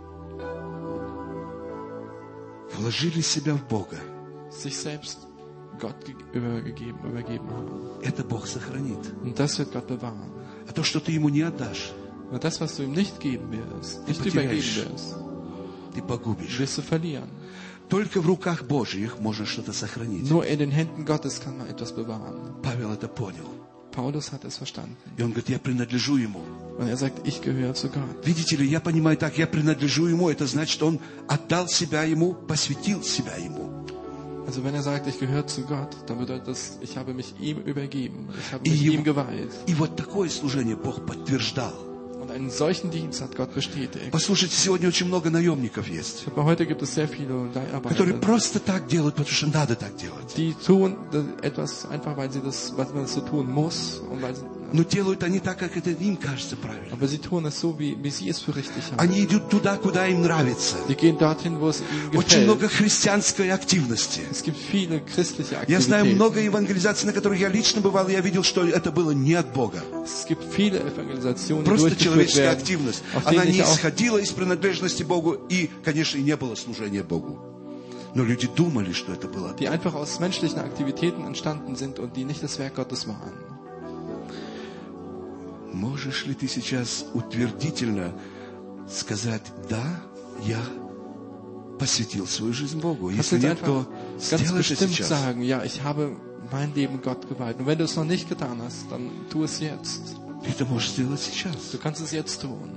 Вложили себя в Бога. sich selbst Gott ge- übergegeben, übergeben haben. Это Бог сохранит. Und das wird Gott bewahren. А то, что ты ему не отдашь, Und das, was du ihm nicht geben wirst, Die nicht übergeben потеряешь. wirst, ты погубишь. wirst du verlieren. Только в руках Божьих можно что-то сохранить. Nur in den Händen Gottes kann man etwas bewahren. Павел это понял. Paulus hat es verstanden. И он говорит, я принадлежу ему. Und er sagt, ich gehöre zu Gott. Видите ли, я понимаю так, я принадлежу ему. Это значит, он отдал себя ему, посвятил себя ему. Also wenn er sagt, ich gehöre zu Gott, dann bedeutet das, ich habe mich ihm übergeben. Ich habe И, mich его- ihm geweiht. и вот такое служение Бог подтверждал. Und einen solchen Dienst hat Gott bestätigt. Послушайте, сегодня очень много наемников есть, Aber heute gibt es sehr viele которые Leiharbeiter, просто так делают, потому что надо так делать. die tun das etwas einfach, weil sie das, weil man das so tun muss. Und weil sie, Но делают они так, как это им кажется правильно. aber sie tun es so, wie, wie sie es für richtig haben. Они идут туда, куда им нравится. Sie gehen dorthin, wo es ihnen Очень gefällt. много христианской активности. Es gibt viele christliche Я знаю Aktivitäten. много евангелизаций, на которых я лично бывал, и я видел, что это было не от Бога. Es gibt viele Evangelisationen, die Просто durchgeführt человеческая werden, активность. auf Она denen не ich auch, исходила из принадлежности Богу, и, конечно, и не было служения Богу. Но люди думали, что это было от die Бога. einfach aus menschlichen Aktivitäten entstanden sind und die nicht das Werk Gottes waren. Можешь ли ты сейчас утвердительно сказать, да, я посвятил свою жизнь Богу? Kannst du Если jetzt нет, то einfach ganz сделай это bestimmt сейчас. sagen, ja, ich habe mein Leben Gott geweiht. Und wenn du es noch nicht getan hast, dann tu es jetzt. Ты это можешь сделать сейчас. Du kannst es jetzt tun.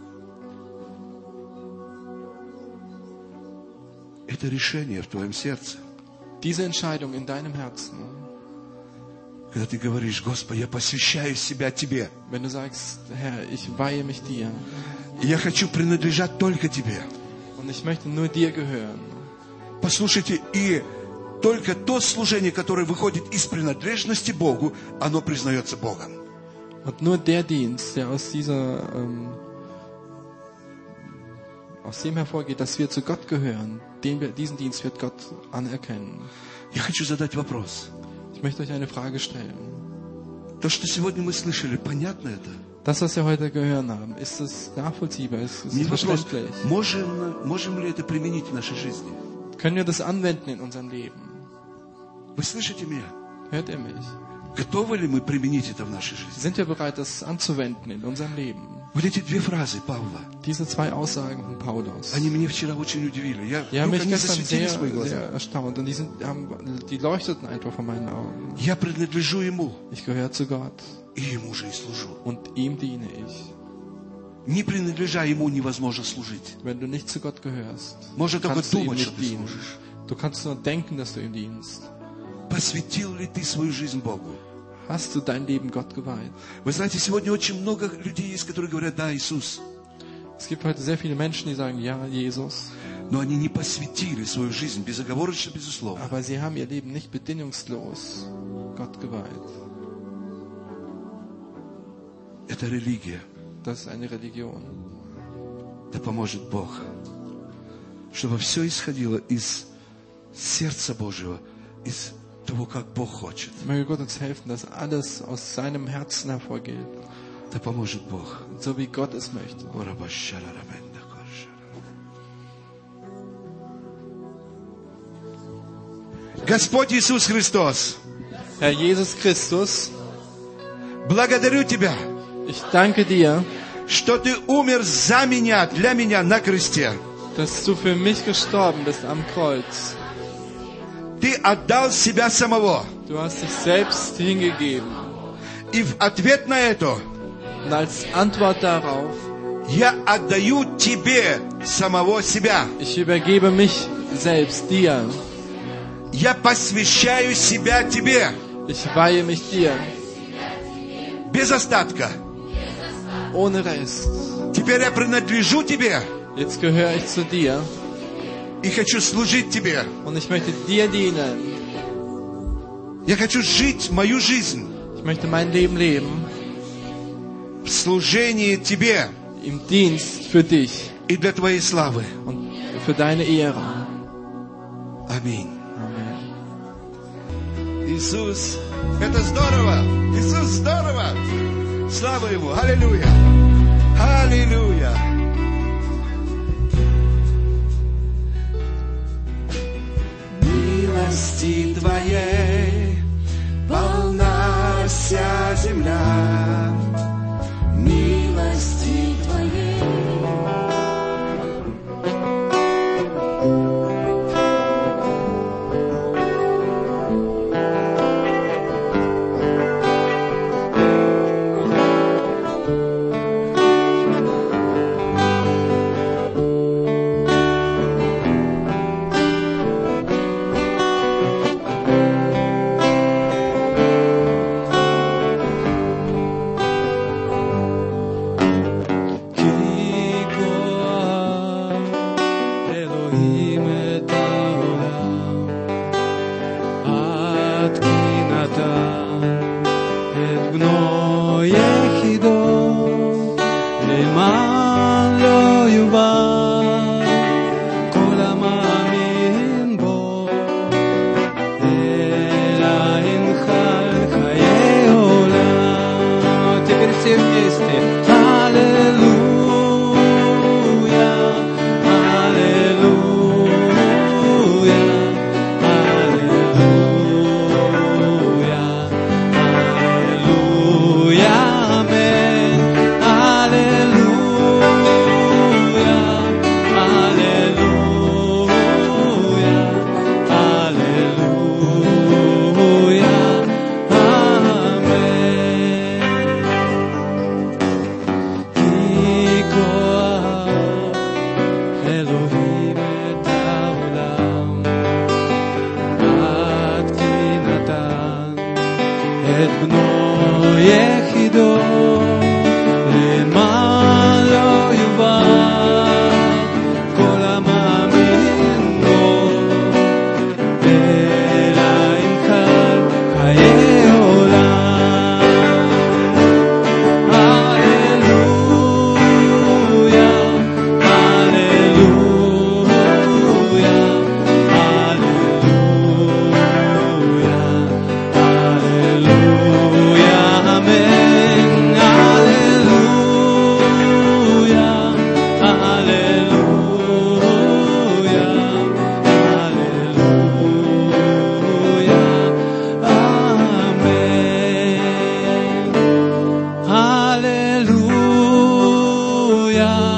Это решение в твоем сердце. Diese Entscheidung in deinem Herzen, Когда ты говоришь, Господи, я посвящаю себя Тебе. wenn du sagst, Herr, ich weihe mich dir И я хочу принадлежать только Тебе. und ich möchte nur dir gehören. Послушайте, и только то служение, которое выходит из принадлежности Богу, оно признается Богом. Und nur der Dienst, der aus dieser, ähm, aus dem hervorgeht, dass wir zu Gott gehören, den wir, diesen Dienst wird Gott anerkennen. Я хочу задать вопрос. Ich möchte euch eine Frage stellen. То, что сегодня мы слышали, понятно это? Das, was wir heute gehört haben, ist es nachvollziehbar? Ist es Не вопрос, verständlich? можем, можем ли это применить в нашей жизни? Können wir das anwenden in unserem Leben? Вы слышите меня? Hört ihr mich? Готовы ли мы применить это в нашей жизни? Sind wir bereit, das anzuwenden in unserem Leben? Вот эти две фразы Павла, Diese zwei Aussagen von Paulus, они меня вчера очень удивили. Я, die haben вдруг mich они gestern засветились sehr, в мои глаза. sehr erstaunt und die, sind, haben, die leuchteten einfach vor meinen Augen. Я принадлежу Ему, Ich gehöre zu Gott и Ему же и служу. und ihm diene ich. Не принадлежа Ему невозможно служить. Wenn du nicht zu Gott gehörst, Можно только kannst du ihm думать, что nicht ты dienen. служишь. Du kannst nur denken, dass du ihm dienst. Посвятил ли ты свою жизнь Богу? Hast du dein Leben Gott geweiht? Вы знаете, сегодня очень много людей есть, которые говорят, да, Иисус. Es gibt heute sehr viele Menschen, die sagen, ja, Jesus, Но они не посвятили свою жизнь безоговорочно, безусловно. aber sie haben ihr Leben nicht bedingungslos Gott geweiht. Это религия. Das ist eine Religion. Да поможет Бог. Чтобы все исходило из сердца Божьего, из того, как Бог хочет. Möge Gott uns helfen, dass alles aus seinem Herzen hervorgeht, Да поможет Бог. so wie Gott es möchte. Господь Иисус Христос, Herr Jesus Christus, благодарю Тебя, ich danke dir, что Ты умер за меня, для меня на кресте. dass du für mich gestorben bist am Kreuz. Ты отдал себя самого. Du hast dich selbst hingegeben. И в ответ на это Und als Antwort darauf, я отдаю Тебе самого себя. ich übergebe mich selbst dir. Я посвящаю себя Тебе. Ich weihe mich dir, Без остатка. ohne Rest. Теперь я принадлежу Тебе Jetzt gehöre ich zu dir и хочу служить Тебе. und ich möchte dir dienen. Я хочу жить мою жизнь Ich möchte mein Leben leben в служении Тебе im Dienst für dich и для Твоей славы. und für deine Ehre. Аминь. Amen. Иисус, это здорово! Иисус, здорово! Слава Ему! Аллилуйя! Аллилуйя! Милости Твоей полна вся земля. Милости Твоей. Hallelujah.